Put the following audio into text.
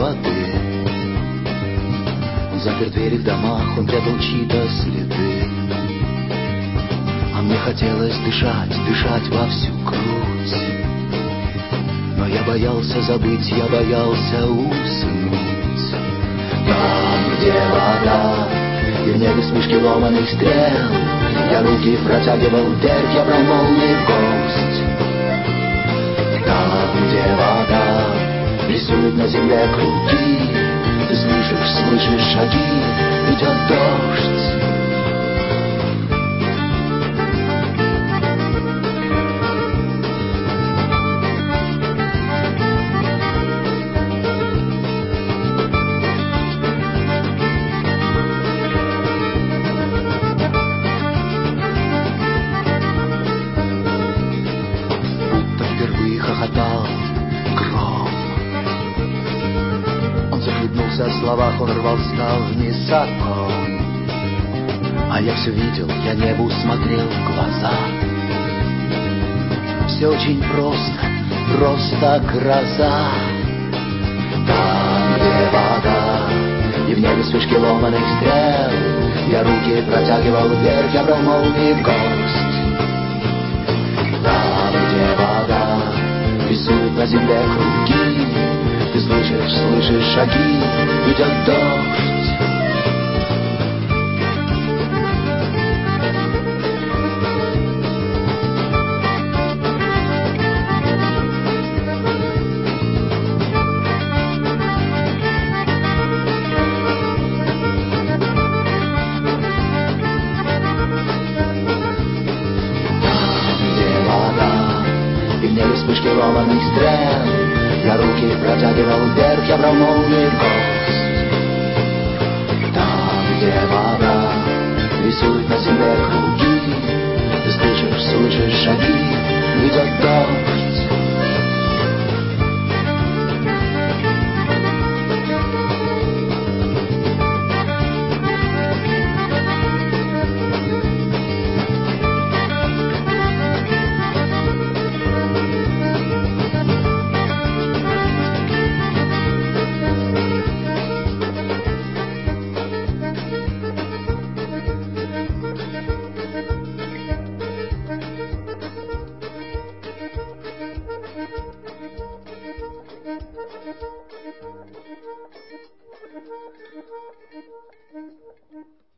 воды. Он запер двери в домах, он прятал чьи-то следы. А мне хотелось дышать, дышать во всю грудь. Но я боялся забыть, я боялся уснуть. Там, где вода, и в небе вспышки ломаных стрел, я руки протягивал вверх, я брал молнии в гость. Там, где вода рисует на земле круги, ты слышишь шаги, идет дождь. Хохотал гром. Он захлебнулся в словах, он рвал ставни сапом. А я все видел, я небу смотрел в глаза. Все очень просто, просто гроза. Там, где вода, и в небе вспышки ломаных стрел, я руки протягивал вверх, я брал молнии в гость. Там, где вода рисует на земле круги, ты слышишь шаги, идет дождь. Вспышки ломаных стрел, я руки протягивал вверх, я брал молнии в гость. Там, где вода рисует на земле круги, ты слышишь шаги, идет дождь. Thank you.